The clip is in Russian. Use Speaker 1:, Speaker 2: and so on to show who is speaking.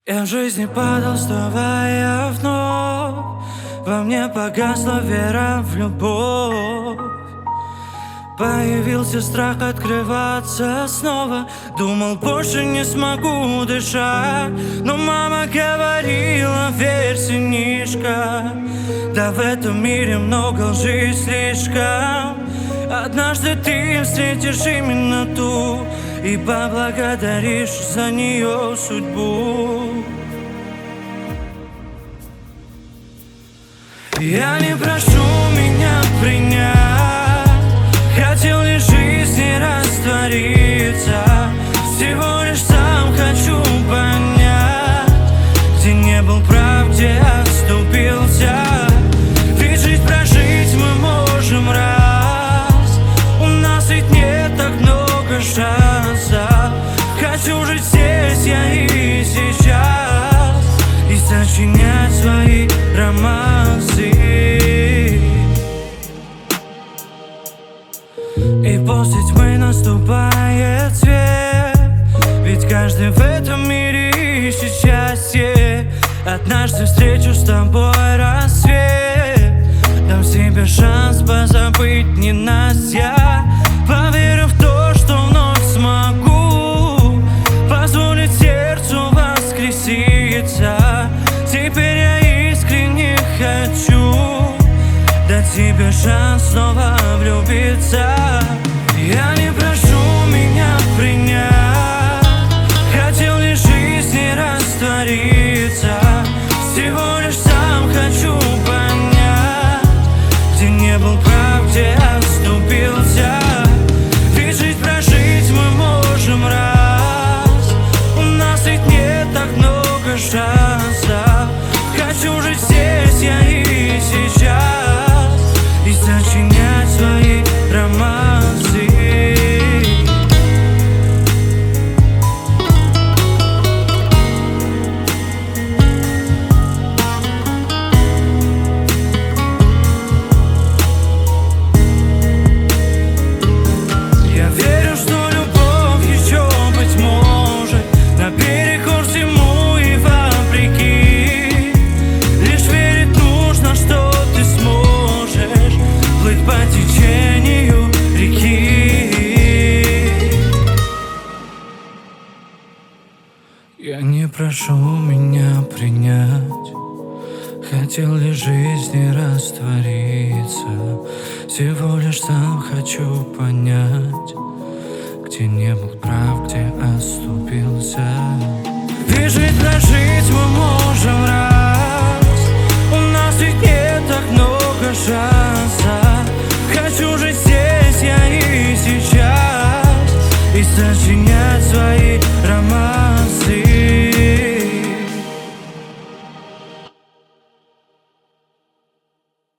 Speaker 1: Я в жизни падал, вставая вновь. Во мне погасла вера в любовь. Появился страх открываться снова. Думал, больше не смогу дышать. Но мама говорила, верь, сынишка, да в этом мире много лжи слишком. Однажды ты встретишь именно ту и поблагодаришь за нее судьбу. Я не прошу меня принять, хотел лишь в жизни раствориться. Всего лишь сам хочу понять, где не был прав, где оступился. Ведь жизнь прожить мы можем раз, у нас ведь нет так много шансов. Хочу жить здесь, я и сейчас, и сочинять свои романсы. И после тьмы наступает свет, ведь каждый в этом мире ищет счастье. Однажды встречу с тобой рассвет, дам себе шанс позабыть ненастья. Поверю в то, что вновь смогу позволить сердцу воскреситься. Теперь я искренне хочу дать тебе шанс снова влюбиться. Я не прошу меня принять, хотел лишь в жизни раствориться. Всего лишь сам хочу понять, где не был прав, где оступился. Ведь жить прожить мы можем раз, у нас ведь нет так много шансов. Хочу жить здесь, я и сейчас, и сочинять свои романсы. Я верю, что любовь еще, быть может, наперекор всему и вопреки. Лишь верить нужно, что ты сможешь плыть по течению реки. Я не прошу меня принять, хотел лишь в жизни раствориться. Всего лишь сам хочу понять, где не был прав, где оступился. Ведь жить прожить мы можем раз, у нас ведь нет так много шансов. Хочу жить здесь, я и сейчас, и